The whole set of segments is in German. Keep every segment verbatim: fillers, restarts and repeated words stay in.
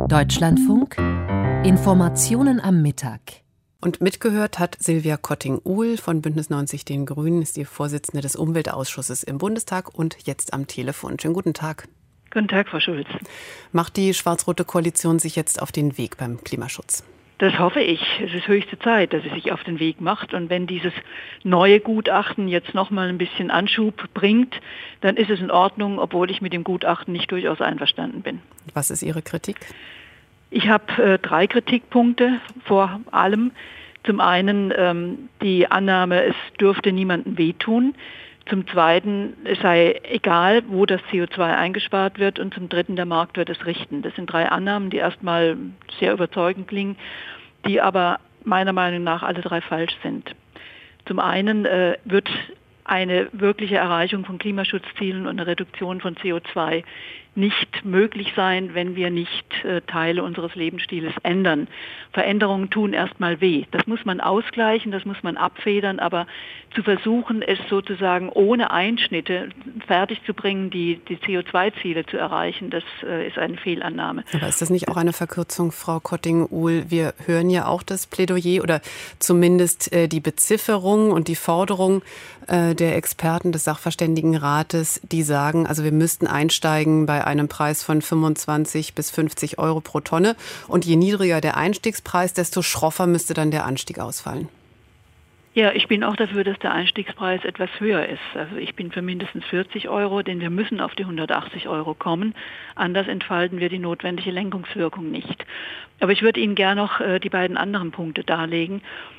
Deutschlandfunk Informationen am Mittag. Und mitgehört hat Silvia Kotting-Uhl von Bündnis neunzig Den Grünen, ist die Vorsitzende des Umweltausschusses im Bundestag und jetzt am Telefon. Schönen guten Tag. Guten Tag, Frau Schulz. Macht die schwarz-rote Koalition sich jetzt auf den Weg beim Klimaschutz? Das hoffe ich. Es ist höchste Zeit, dass sie sich auf den Weg macht. Und wenn dieses neue Gutachten jetzt noch mal ein bisschen Anschub bringt, dann ist es in Ordnung, obwohl ich mit dem Gutachten nicht durchaus einverstanden bin. Was ist Ihre Kritik? Ich habe äh, drei Kritikpunkte vor allem. Zum einen ähm, die Annahme, es dürfte niemandem wehtun. Zum Zweiten, es sei egal, wo das C O zwei eingespart wird. Und zum Dritten, der Markt wird es richten. Das sind drei Annahmen, die erstmal sehr überzeugend klingen, die aber meiner Meinung nach alle drei falsch sind. Zum einen äh, wird eine wirkliche Erreichung von Klimaschutzzielen und eine Reduktion von C O zwei nicht möglich sein, wenn wir nicht äh, Teile unseres Lebensstils ändern. Veränderungen tun erstmal weh. Das muss man ausgleichen, das muss man abfedern, aber zu versuchen, es sozusagen ohne Einschnitte fertig zu bringen, die, die C O zwei Ziele zu erreichen, das äh, ist eine Fehlannahme. Aber ist das nicht auch eine Verkürzung, Frau Kotting-Uhl? Wir hören ja auch das Plädoyer oder zumindest äh, die Bezifferung und die Forderung äh, der Experten des Sachverständigenrates, die sagen, also wir müssten einsteigen bei einem Preis von fünfundzwanzig bis fünfzig Euro pro Tonne. Und je niedriger der Einstiegspreis, desto schroffer müsste dann der Anstieg ausfallen. Ja, ich bin auch dafür, dass der Einstiegspreis etwas höher ist. Also ich bin für mindestens vierzig Euro, denn wir müssen auf die hundertachtzig Euro kommen. Anders entfalten wir die notwendige Lenkungswirkung nicht. Aber ich würde Ihnen gerne noch äh, die beiden anderen Punkte darlegen.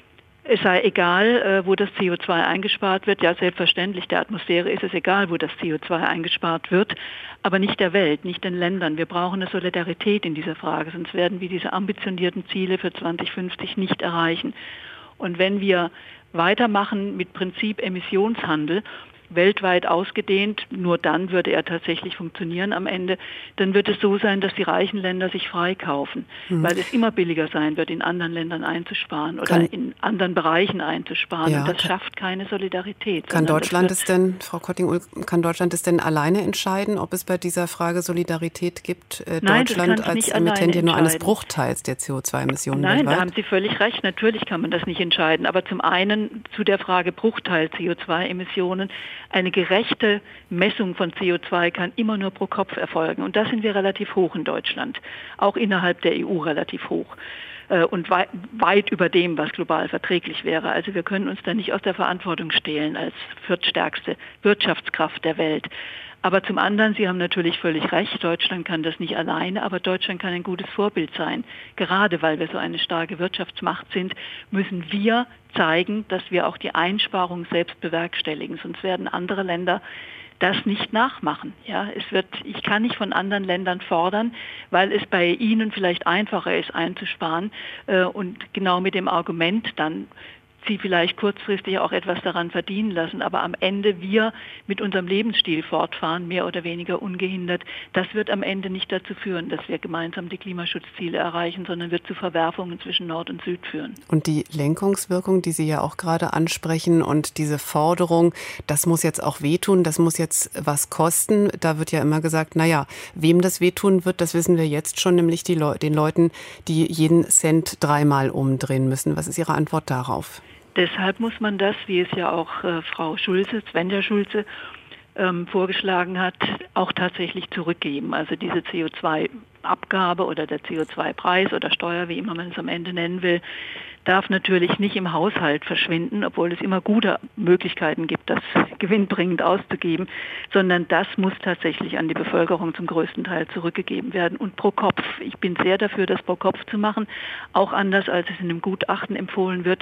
Es sei egal, äh, wo das C O zwei eingespart wird. Ja, selbstverständlich, der Atmosphäre ist es egal, wo das C O zwei eingespart wird, aber nicht der Welt, nicht den Ländern. Wir brauchen eine Solidarität in dieser Frage, sonst werden wir diese ambitionierten Ziele für zwanzig fünfzig nicht erreichen. Und wenn wir weitermachen mit Prinzip Emissionshandel, weltweit ausgedehnt, nur dann würde er tatsächlich funktionieren am Ende, dann wird es so sein, dass die reichen Länder sich freikaufen, mhm. weil es immer billiger sein wird, in anderen Ländern einzusparen oder kann, in anderen Bereichen einzusparen. Ja, und das kann, schafft keine Solidarität. Kann Deutschland es denn, Frau Kotting-Uhl, kann Deutschland es denn alleine entscheiden, ob es bei dieser Frage Solidarität gibt? Äh, Nein, Deutschland als Emittent ja nur eines Bruchteils der C O zwei Emissionen Nein, weltweit? Da haben Sie völlig recht. Natürlich kann man das nicht entscheiden. Aber zum einen zu der Frage Bruchteil C O zwei Emissionen. Eine gerechte Messung von C O zwei kann immer nur pro Kopf erfolgen. Und da sind wir relativ hoch in Deutschland, auch innerhalb der E U relativ hoch und weit, weit über dem, was global verträglich wäre. Also wir können uns da nicht aus der Verantwortung stehlen als viertstärkste Wirtschaftskraft der Welt. Aber zum anderen, Sie haben natürlich völlig recht, Deutschland kann das nicht alleine, aber Deutschland kann ein gutes Vorbild sein. Gerade weil wir so eine starke Wirtschaftsmacht sind, müssen wir zeigen, dass wir auch die Einsparung selbst bewerkstelligen. Sonst werden andere Länder das nicht nachmachen. Ja, es wird, ich kann nicht von anderen Ländern fordern, weil es bei ihnen vielleicht einfacher ist einzusparen äh, und genau mit dem Argument dann sie vielleicht kurzfristig auch etwas daran verdienen lassen, aber am Ende wir mit unserem Lebensstil fortfahren, mehr oder weniger ungehindert, das wird am Ende nicht dazu führen, dass wir gemeinsam die Klimaschutzziele erreichen, sondern wird zu Verwerfungen zwischen Nord und Süd führen. Und die Lenkungswirkung, die Sie ja auch gerade ansprechen und diese Forderung, das muss jetzt auch wehtun, das muss jetzt was kosten, da wird ja immer gesagt, naja, wem das wehtun wird, das wissen wir jetzt schon, nämlich die Le- den Leuten, die jeden Cent dreimal umdrehen müssen. Was ist Ihre Antwort darauf? Deshalb muss man das, wie es ja auch äh, Frau Schulze, Svenja Schulze, ähm, vorgeschlagen hat, auch tatsächlich zurückgeben. Also diese C O zwei Abgabe oder der C O zwei Preis oder Steuer, wie immer man es am Ende nennen will, darf natürlich nicht im Haushalt verschwinden, obwohl es immer gute Möglichkeiten gibt, das gewinnbringend auszugeben, sondern das muss tatsächlich an die Bevölkerung zum größten Teil zurückgegeben werden und pro Kopf. Ich bin sehr dafür, das pro Kopf zu machen, auch anders als es in dem Gutachten empfohlen wird,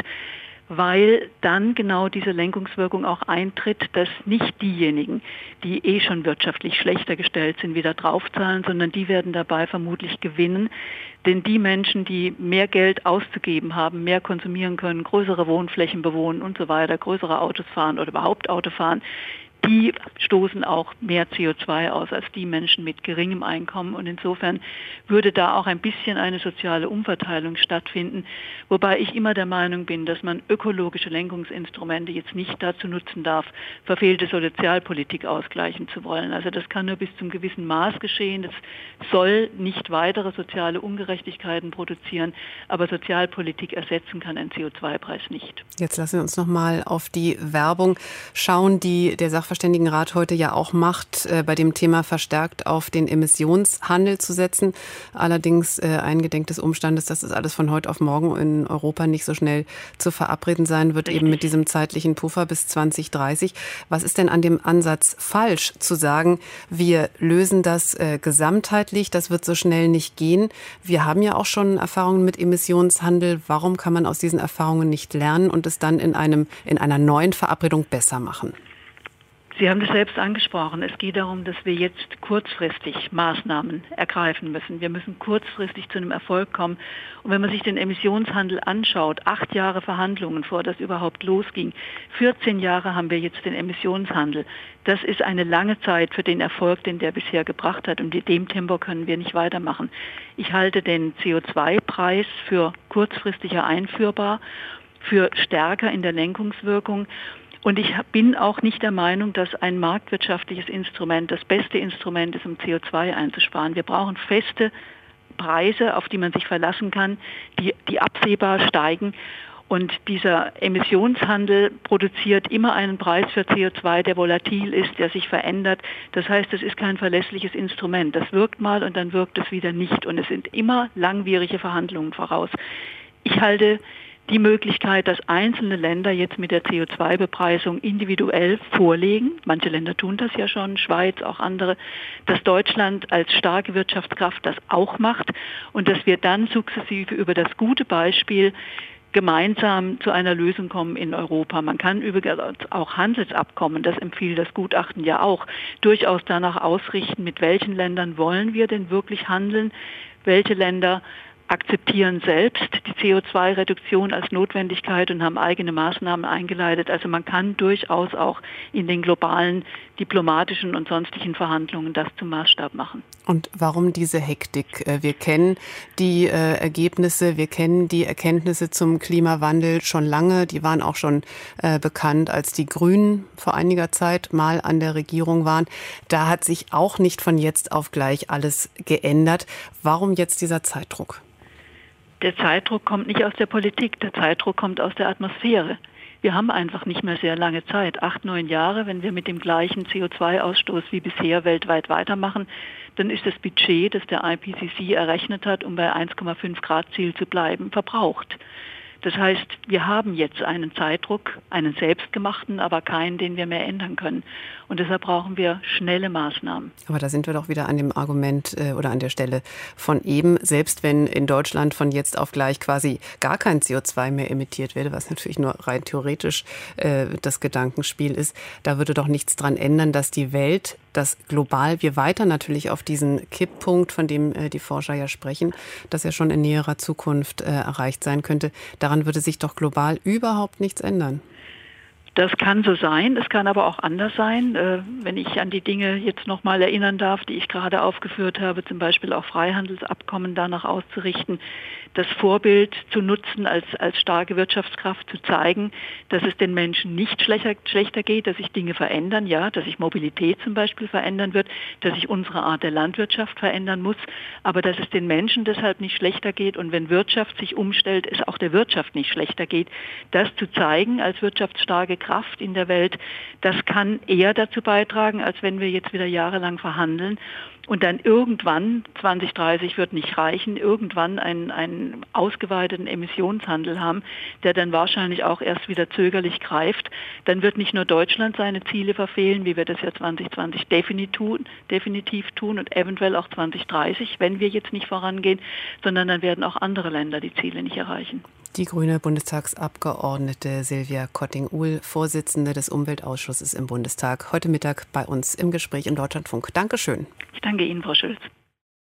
weil dann genau diese Lenkungswirkung auch eintritt, dass nicht diejenigen, die eh schon wirtschaftlich schlechter gestellt sind, wieder draufzahlen, sondern die werden dabei vermutlich gewinnen. Denn die Menschen, die mehr Geld auszugeben haben, mehr konsumieren können, größere Wohnflächen bewohnen und so weiter, größere Autos fahren oder überhaupt Auto fahren, die stoßen auch mehr C O zwei aus als die Menschen mit geringem Einkommen. Und insofern würde da auch ein bisschen eine soziale Umverteilung stattfinden. Wobei ich immer der Meinung bin, dass man ökologische Lenkungsinstrumente jetzt nicht dazu nutzen darf, verfehlte Sozialpolitik ausgleichen zu wollen. Also das kann nur bis zum gewissen Maß geschehen. Das soll nicht weitere soziale Ungerechtigkeiten produzieren, aber Sozialpolitik ersetzen kann ein C O zwei Preis nicht. Jetzt lassen wir uns noch mal auf die Werbung schauen, die der Sachverständigenrat heute ja auch macht, äh, bei dem Thema verstärkt auf den Emissionshandel zu setzen. Allerdings äh, eingedenk des Umstandes, dass es alles von heute auf morgen in Europa nicht so schnell zu verabreden sein wird, Richtig. Eben mit diesem zeitlichen Puffer bis zwanzig dreißig. Was ist denn an dem Ansatz falsch, zu sagen, wir lösen das äh, gesamtheitlich, das wird so schnell nicht gehen? Wir haben ja auch schon Erfahrungen mit Emissionshandel. Warum kann man aus diesen Erfahrungen nicht lernen und es dann in einem, in einer neuen Verabredung besser machen? Sie haben das selbst angesprochen. Es geht darum, dass wir jetzt kurzfristig Maßnahmen ergreifen müssen. Wir müssen kurzfristig zu einem Erfolg kommen. Und wenn man sich den Emissionshandel anschaut, acht Jahre Verhandlungen, vor das überhaupt losging, vierzehn Jahre haben wir jetzt den Emissionshandel. Das ist eine lange Zeit für den Erfolg, den der bisher gebracht hat. Und in dem Tempo können wir nicht weitermachen. Ich halte den C O zwei Preis für kurzfristiger einführbar, für stärker in der Lenkungswirkung. Und ich bin auch nicht der Meinung, dass ein marktwirtschaftliches Instrument das beste Instrument ist, um C O zwei einzusparen. Wir brauchen feste Preise, auf die man sich verlassen kann, die, die absehbar steigen. Und dieser Emissionshandel produziert immer einen Preis für C O zwei, der volatil ist, der sich verändert. Das heißt, es ist kein verlässliches Instrument. Das wirkt mal und dann wirkt es wieder nicht. Und es sind immer langwierige Verhandlungen voraus. Ich halte die Möglichkeit, dass einzelne Länder jetzt mit der C O zwei Bepreisung individuell vorlegen, manche Länder tun das ja schon, Schweiz, auch andere, dass Deutschland als starke Wirtschaftskraft das auch macht und dass wir dann sukzessive über das gute Beispiel gemeinsam zu einer Lösung kommen in Europa. Man kann übrigens auch Handelsabkommen, das empfiehlt das Gutachten ja auch, durchaus danach ausrichten, mit welchen Ländern wollen wir denn wirklich handeln, welche Länder akzeptieren selbst die C O zwei Reduktion als Notwendigkeit und haben eigene Maßnahmen eingeleitet. Also man kann durchaus auch in den globalen diplomatischen und sonstigen Verhandlungen das zum Maßstab machen. Und warum diese Hektik? Wir kennen die äh, Ergebnisse, wir kennen die Erkenntnisse zum Klimawandel schon lange. Die waren auch schon äh, bekannt, als die Grünen vor einiger Zeit mal an der Regierung waren. Da hat sich auch nicht von jetzt auf gleich alles geändert. Warum jetzt dieser Zeitdruck? Der Zeitdruck kommt nicht aus der Politik, der Zeitdruck kommt aus der Atmosphäre. Wir haben einfach nicht mehr sehr lange Zeit, acht, neun Jahre, wenn wir mit dem gleichen C O zwei Ausstoß wie bisher weltweit weitermachen, dann ist das Budget, das der I P C C errechnet hat, um bei eins Komma fünf Grad Ziel zu bleiben, verbraucht. Das heißt, wir haben jetzt einen Zeitdruck, einen selbstgemachten, aber keinen, den wir mehr ändern können. Und deshalb brauchen wir schnelle Maßnahmen. Aber da sind wir doch wieder an dem Argument äh, oder an der Stelle von eben, selbst wenn in Deutschland von jetzt auf gleich quasi gar kein C O zwei mehr emittiert werde, was natürlich nur rein theoretisch äh, das Gedankenspiel ist, da würde doch nichts dran ändern, dass die Welt, dass global wir weiter natürlich auf diesen Kipppunkt, von dem äh, die Forscher ja sprechen, dass er schon in näherer Zukunft äh, erreicht sein könnte, daran würde sich doch global überhaupt nichts ändern. Das kann so sein, es kann aber auch anders sein. Wenn ich an die Dinge jetzt nochmal erinnern darf, die ich gerade aufgeführt habe, zum Beispiel auch Freihandelsabkommen danach auszurichten, das Vorbild zu nutzen, als, als starke Wirtschaftskraft zu zeigen, dass es den Menschen nicht schlechter, schlechter geht, dass sich Dinge verändern, ja, dass sich Mobilität zum Beispiel verändern wird, dass sich unsere Art der Landwirtschaft verändern muss, aber dass es den Menschen deshalb nicht schlechter geht und wenn Wirtschaft sich umstellt, es auch der Wirtschaft nicht schlechter geht. Das zu zeigen als wirtschaftsstarke Kraft in der Welt, das kann eher dazu beitragen, als wenn wir jetzt wieder jahrelang verhandeln. Und dann irgendwann, zwanzig dreißig wird nicht reichen, irgendwann einen, einen ausgeweiteten Emissionshandel haben, der dann wahrscheinlich auch erst wieder zögerlich greift. Dann wird nicht nur Deutschland seine Ziele verfehlen, wie wir das ja zwanzig zwanzig definitiv tun und eventuell auch zwanzig dreißig, wenn wir jetzt nicht vorangehen, sondern dann werden auch andere Länder die Ziele nicht erreichen. Die grüne Bundestagsabgeordnete Silvia Kotting-Uhl, Vorsitzende des Umweltausschusses im Bundestag, heute Mittag bei uns im Gespräch im Deutschlandfunk. Dankeschön. Ich danke Ihnen, Frau Schulz.